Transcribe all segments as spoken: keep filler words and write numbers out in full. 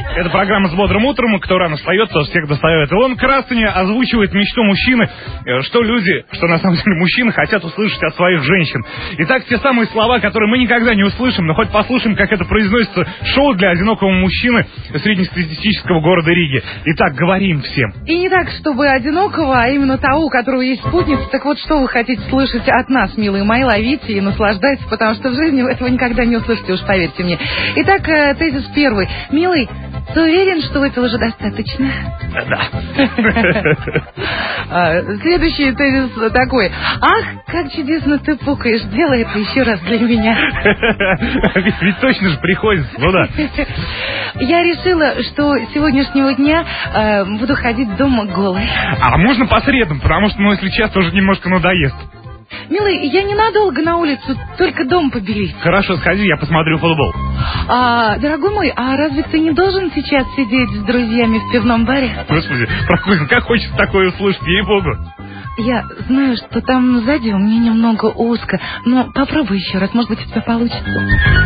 Это программа «С бодрым утром». Кто рано встает, тот всех достает. Илон Красный озвучивает мечту мужчины, что люди, что на самом деле мужчины хотят услышать от своих женщин. Итак, те самые слова, которые мы никогда не услышим, но хоть послушаем, как это произносится. Шоу для одинокого мужчины среднестатистического города Риги. Итак, говорим всем. И не так, чтобы одинокого, а именно того, у которого есть спутница. Так вот, что вы хотите слышать от нас, милые мои, ловите и наслаждайтесь, потому что в жизни вы этого никогда не услышите, уж поверьте мне. Итак, тезис первый. Милый, ты уверен, что выпил уже достаточно? Да. Следующий тезис такой. Ах, как чудесно ты пукаешь. Делай это еще раз для меня. Ведь точно же приходится, ну да. Я решила, что с сегодняшнего дня э, буду ходить дома голой. А можно по средам, потому что, ну, если честно, уже немножко надоест. Милый, я ненадолго на улицу, только дом побелить. Хорошо, сходи, я посмотрю футбол. А, дорогой мой, а разве ты не должен сейчас сидеть с друзьями в пивном баре? Господи, Прокузин, как хочется такое услышать, ей-богу. Я знаю, что там сзади у меня немного узко, но попробуй еще раз, может быть, у тебя получится.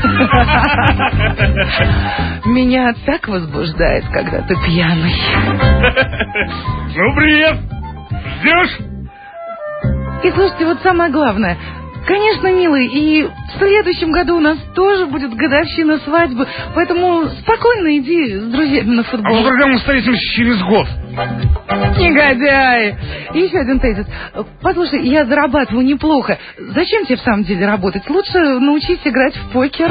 Меня так возбуждает, когда ты пьяный. Ну, привет! Ждешь? И слушайте, вот самое главное. Конечно, милый, и в следующем году у нас тоже будет годовщина свадьбы, поэтому спокойно иди с друзьями на футбол. А мы программу встретимся через год. Негодяй! И еще один тезис. Послушай, я зарабатываю неплохо. Зачем тебе в самом деле работать? Лучше научись играть в покер.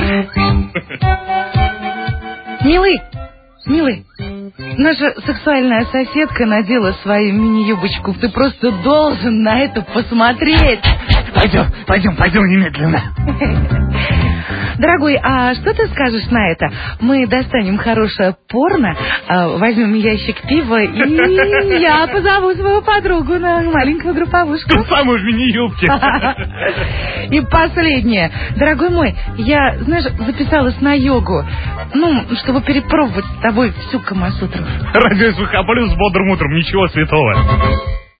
Милый, милый, наша сексуальная соседка надела свою мини-юбочку. Ты просто должен на это посмотреть. Пойдем, пойдем, пойдем немедленно. Дорогой, а что ты скажешь на это? Мы достанем хорошее порно, возьмем ящик пива, и я позову свою подругу на маленькую групповушку. Ту самую в мини-юбке. И последнее. Дорогой мой, я, знаешь, записалась на йогу. Ну, чтобы перепробовать с тобой всю Камасутру. Радио СВХ плюс с бодрым утром, ничего святого.